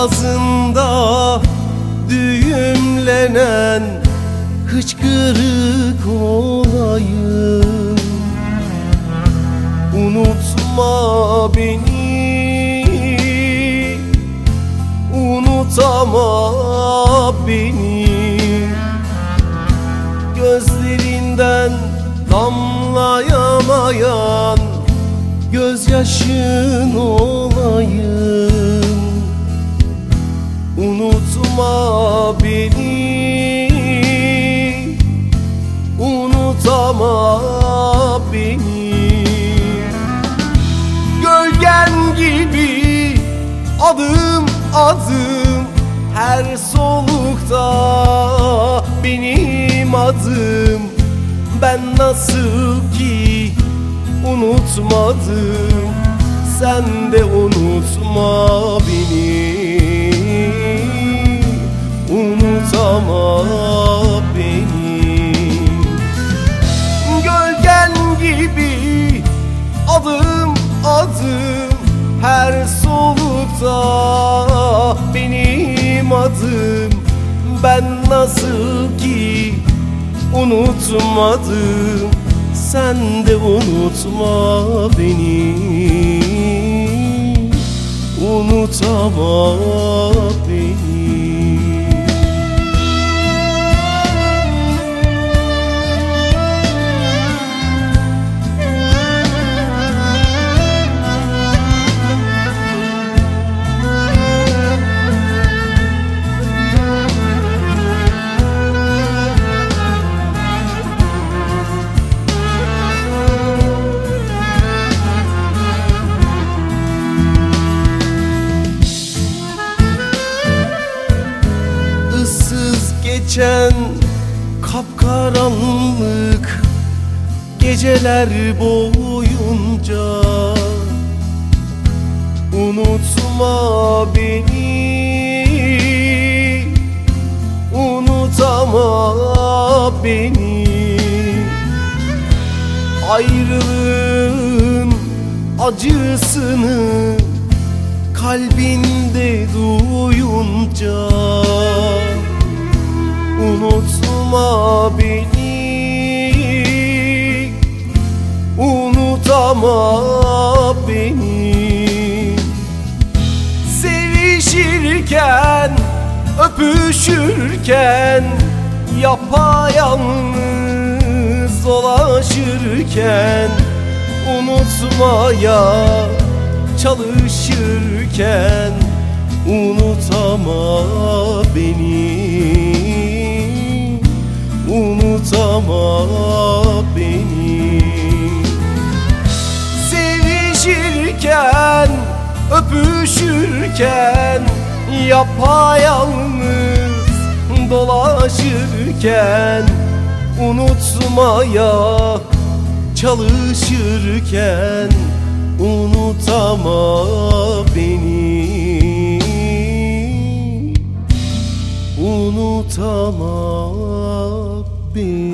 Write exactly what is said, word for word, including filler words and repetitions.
boğazında düğümlenen hıçkırık olayım. Unutma beni, unutama beni. Gözlerinden damlayamayan gözyaşın olayım. Unutma beni, unutama beni. Gölgen gibi adım adım her solukta benim adım. Ben nasıl ki unutmadım, sen de unutma beni. Unutama beni. Gölgen gibi adım adım her solukta benim adım. Ben nasıl ki unutmadım, sen de unutma beni. Unutama beni. Geçen kapkaranlık geceler boyunca unutma beni, unutama beni. Ayrılığın acısını kalbinde duyunca unutma beni, unutama beni. Sevişirken, öpüşürken, yapayalnız dolaşırken, unutmaya çalışırken, unutama beni. Unutama beni. Sevişirken, öpüşürken, yapayalnız dolaşırken, unutmaya çalışırken, unutama beni. Unutama beni.